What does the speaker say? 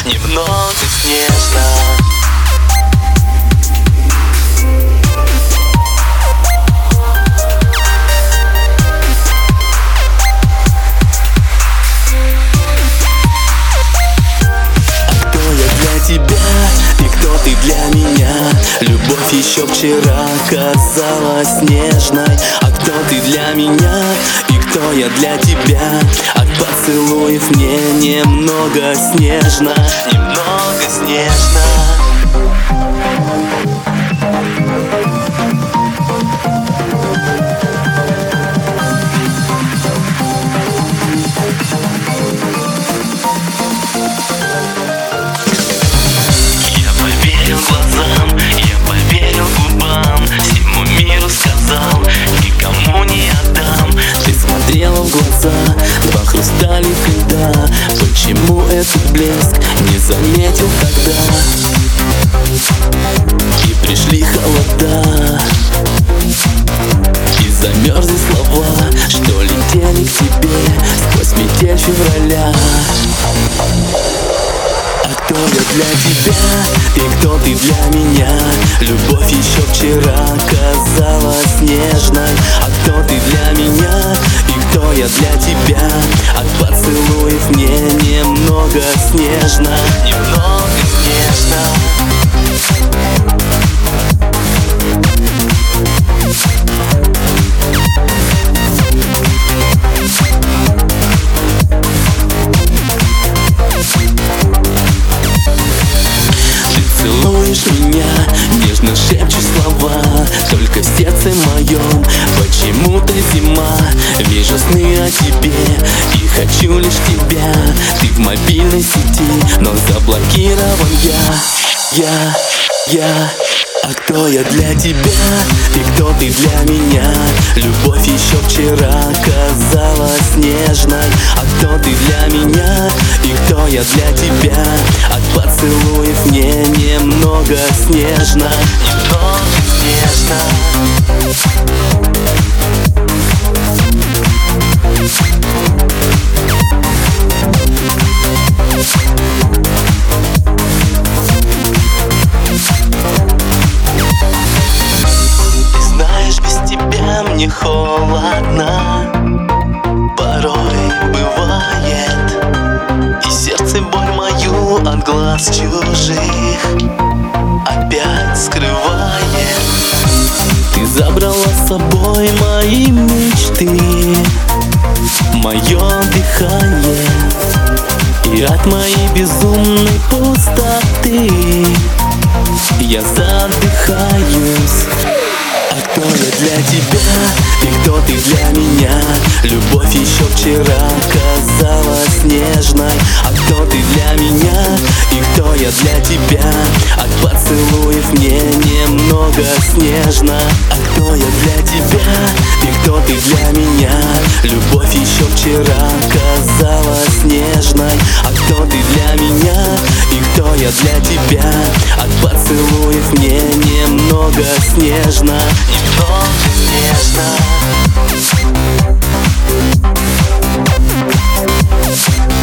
немного снежно. Тебя и кто ты для меня? Любовь еще вчера казалась нежной. А кто ты для меня и кто я для тебя? От поцелуев мне немного снежно, немного снежно. В глаза два хрусталик льда. Почему этот блеск не заметил тогда? И пришли холода, и замерзли слова, что летели к тебе сквозь метель февраля. А кто я для тебя и кто ты для меня? Любовь еще вчера казалась нежной. А кто ты для меня и кто я для тебя? От поцелуев мне немного снежно, немного снежно. Целуешь меня, нежно шепчешь слова. Только в сердце моем почему-то зима. Вижу сны о тебе и хочу лишь тебя. Ты в мобильной сети, но заблокирован я. А кто я для тебя и кто ты для меня? Любовь еще вчера казалась нежной. А кто ты для меня и кто я для тебя? От поцелуев мне немного снежно, немного снежно. Мне холодно, порой бывает, и сердце боль мою от глаз чужих опять скрывает. Ты забрала с собой мои мечты, мое дыхание, и от моей безумной пустоты я задыхаюсь. А кто я для тебя и кто ты для меня? Любовь еще вчера казалась нежной. А кто ты для меня и кто я для тебя? От поцелуев мне немного снежно. А кто я для тебя и кто ты для меня? Любовь еще вчера казалась нежной. А кто ты для меня и кто я для тебя? От поцелуев мне немного снежно, немного снежно.